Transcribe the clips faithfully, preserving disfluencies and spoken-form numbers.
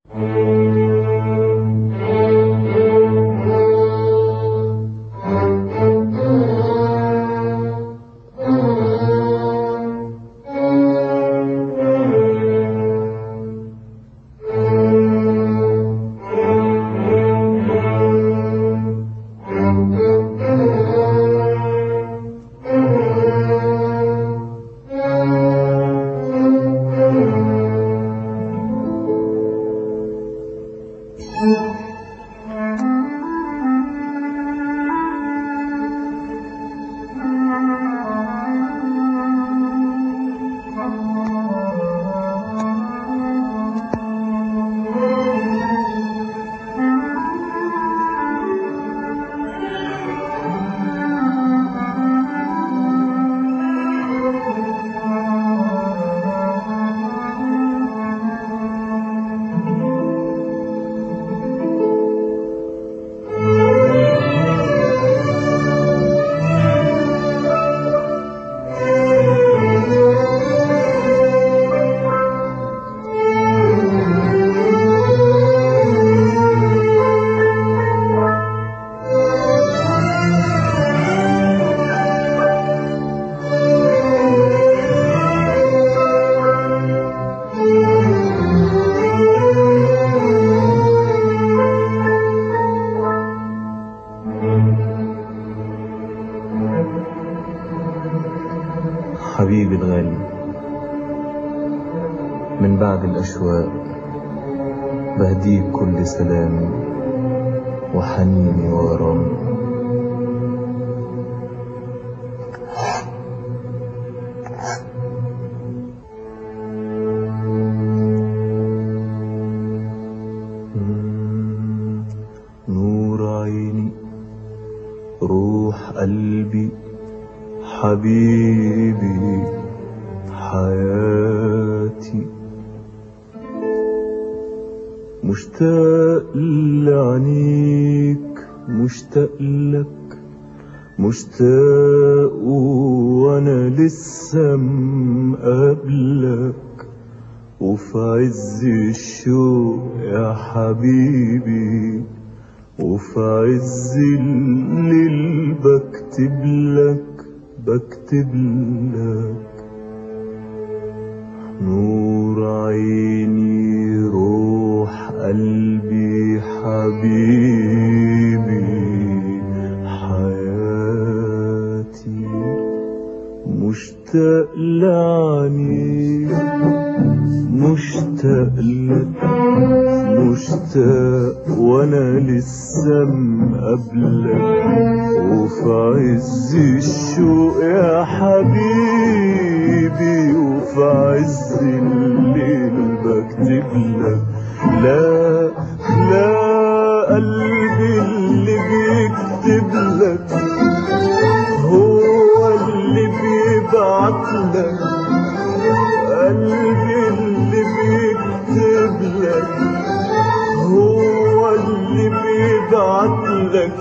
حبيبي الغالي، من بعد الأشواق بهديك كل سلامي وحنيني وغرامي. نور عيني، روح قلبي، حبيبي، حياتي، مشتاق لعينيك، مشتاق لك، مشتاق وانا لسه مقابلك، وفي عز الشوق يا حبيبي، وفي عز الليل بكتب لك بكتب لك. نور عيني، روح قلبي، حبيبي، حياتي، مشتاق لعينيك، مشتاق لك، مشتاق وانا لسه مقابلك، وفي عز الشوق يا حبيبي، وفي عز الليل بكتب لك. لا لا قلبي اللي بيكتب لك هو اللي بيبعت لك، قلبي اللي بيكتب لك هو اللي بيبعت لك،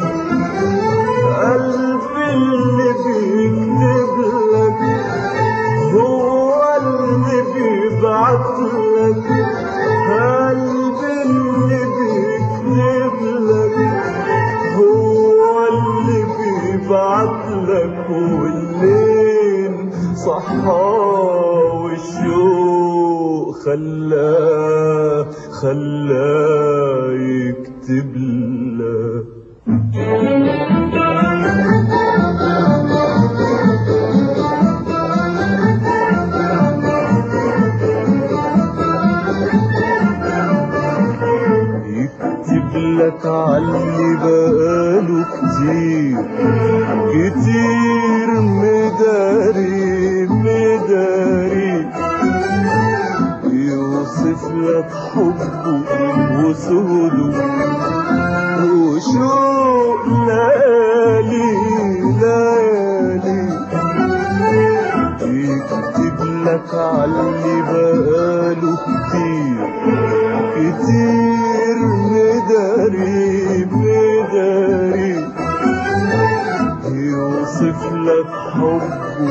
قلبي اللي بيكتب لك هو اللي بيبعت لك، قلبي اللي بيكتب لك هو اللي بيبعت لك. والليل صحى والشوق خلاه خلاه يكتب لك. يكتب لك عاللي بقاله كتير كتير مداري مداري، يوصف لك حبه وسهوله وشوق ليالي ليالي. يكتب لك عاللي بقاله كتير كتير مداري مداري، يوصف لك حبه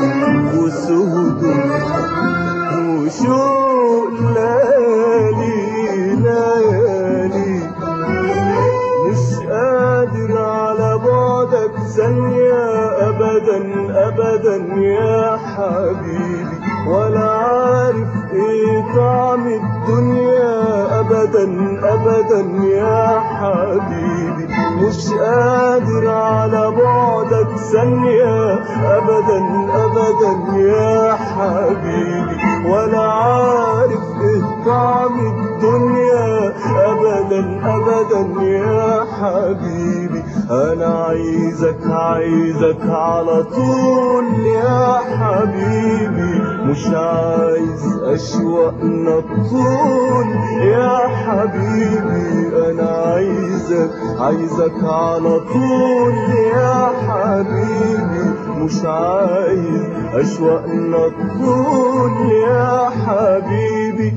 وسهوله وشوق ليالي ليالي. أبدا يا حبيبي، ولا عارف إيه طعم الدنيا أبدا أبدا يا حبيبي، مش قادر على بعدك ثانية أبدا أبدا يا حبيبي، ولا عارف إيه طعم الدنيا أبدا أبدا يا حبيبي. أنا عايزك عايزك على طول يا حبيبي، مش عايز أشواقنا طول يا حبيبي. أنا عايزك عايزك على طول يا حبيبي، مش عايز أشواقنا طول يا حبيبي.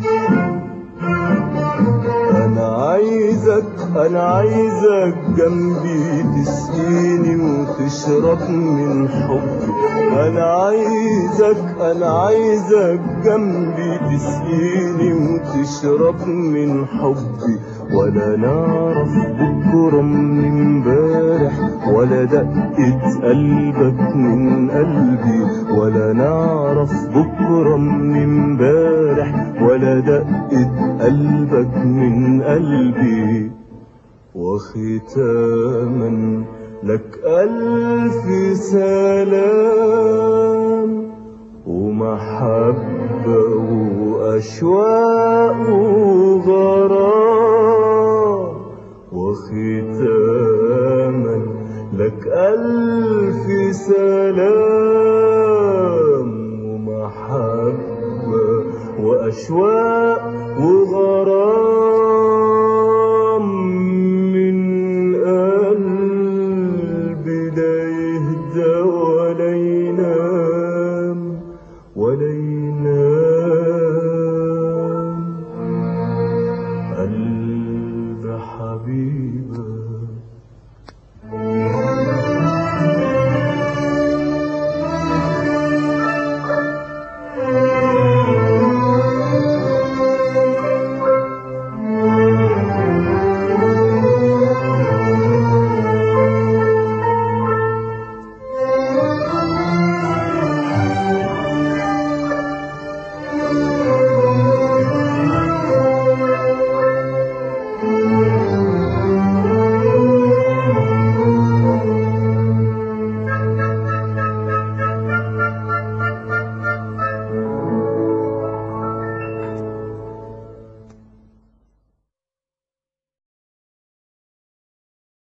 أنا عايزك أنا عايزك جنبي تسقيني وتشرب من حبي. أنا عايزك أنا عايزك جنبي تسقيني وتشرب من حبي، ولا نعرف بكرة من امبارح ولا دقة قلبك من قلبي، ولا نعرف بكرة من امبارح ولا دقة قلبك من قلبي. وختاما لك ألف سلام ومحبة وأشواق وغرام.